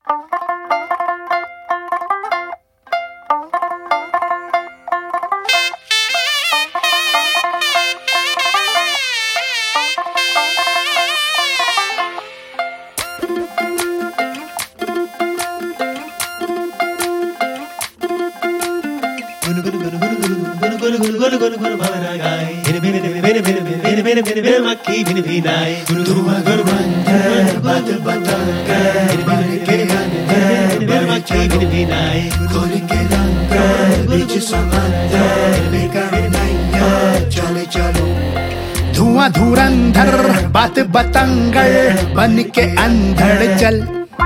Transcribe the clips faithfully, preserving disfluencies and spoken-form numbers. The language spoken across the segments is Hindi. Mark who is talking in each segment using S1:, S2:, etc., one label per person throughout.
S1: धुआं धुरंधर बात बतंगड़ बन के अंधड़ चल।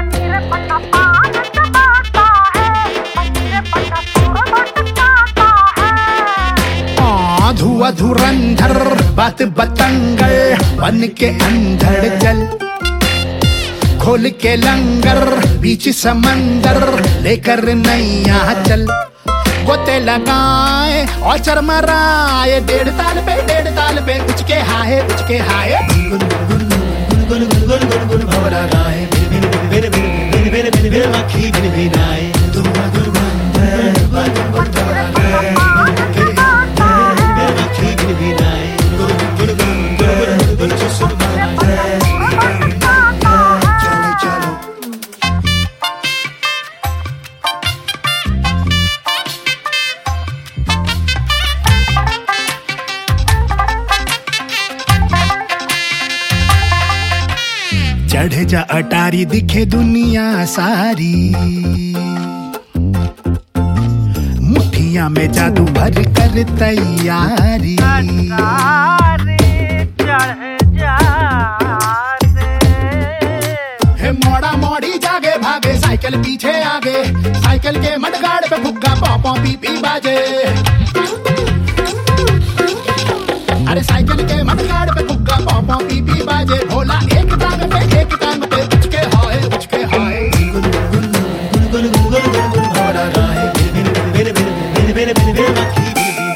S1: धुआं धुरंधर बात बतंगड़ बन के अंधड़ चल। खोल के लंगर बीच समंदर लेकर नैया चल। गोते लगाए और चरमराए डेढ़ ताल पे डेढ़ ताल पे कुछ के हाय कुछ के हाय गुन गुन गुन गुन गुन गुन गुन भवरा गाए बिन बिन बिन बिन बिन बिन बिन मक्खी बिन बिन आए। धुआं धुरंधर बात बतंगड़ चढ़ जा अटारी दिखे दुनिया सारी। मुठिया में जादू भर कर तैयारी। हे मोड़ा मोड़ी जागे भागे साइकिल पीछे आगे। साइकिल के मडगाड़ पे फुग्गा पॉपो पी पी बाजे। अरे साइकिल के मडगाड़ पे फुग्गा पॉपो पी पी बाजे। भोला एक टांग पे एक टांग पे कुछ के हाय कुछ के हाय गुन गुन गुन गुन गुन गुन गुन भवरा गाए बिन बिन बिन बिन बिन बिन बिन मक्खी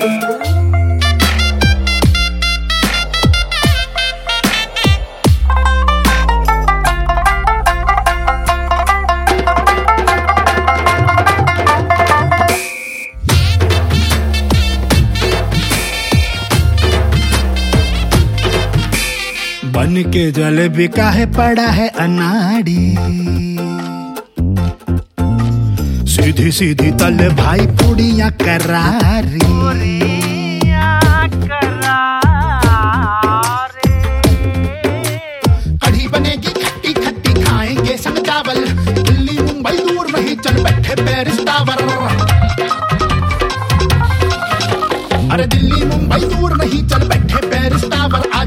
S1: बन के जल बिका है पड़ा है अनाड़ी। सीधी सीधी तल भाई पुड़िया करारी। कढ़ी बनेगी खट्टी खट्टी खाएंगे संग चावल। दिल्ली मुंबई दूर नहीं चल बैठे पेरिस टावर। अरे दिल्ली मुंबई दूर नहीं चल बैठे पेरिस टावर।